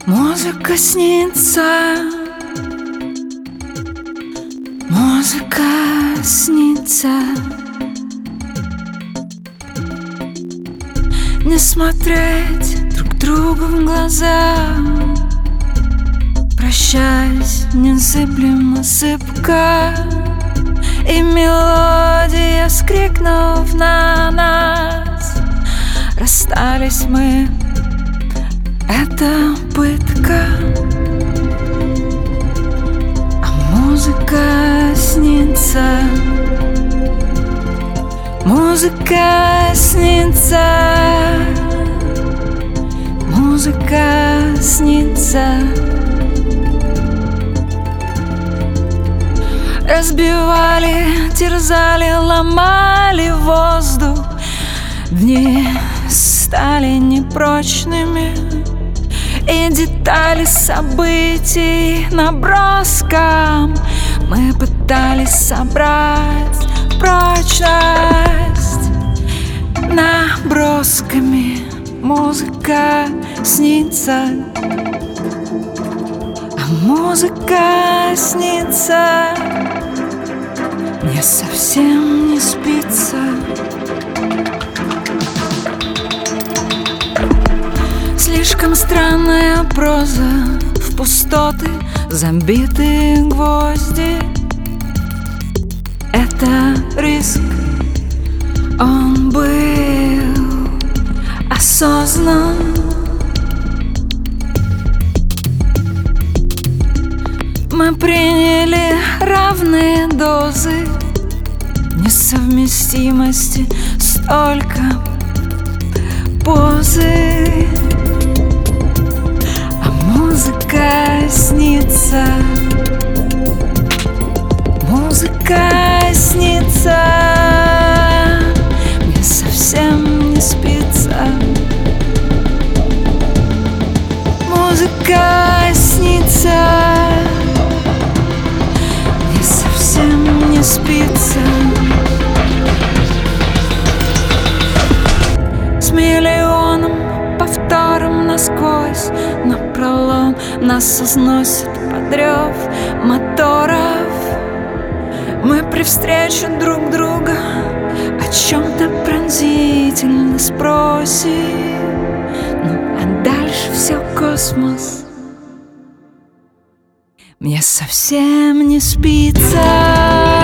Музыка снится, музыка снится. Не смотреть друг другу в глаза, прощаясь, незыблемо зыбка. И мелодия, вскрикнув на нас, расстались мы, это пытка. А музыка снится, музыка снится, музыка снится. Разбивали, терзали, ломали воздух, дни стали непрочными, и детали событий наброском мы пытались собрать прочность набросками. Музыка снится, а музыка снится. Мне совсем не спится. Слишком странная проза, в пустоты забитые гвозди. Это риск, он был осознан. Мы приняли равные дозы несовместимости, столько позы. А музыка снится, музыка снится. Мне совсем не спится. Музыка снится, мне совсем не спится. С миллионом повтором насквозь напролом нас износит под рев моторов. Мы при встрече друг друга о чем-то пронзительно спросим. Ну а дальше все космос. Мне совсем не спится.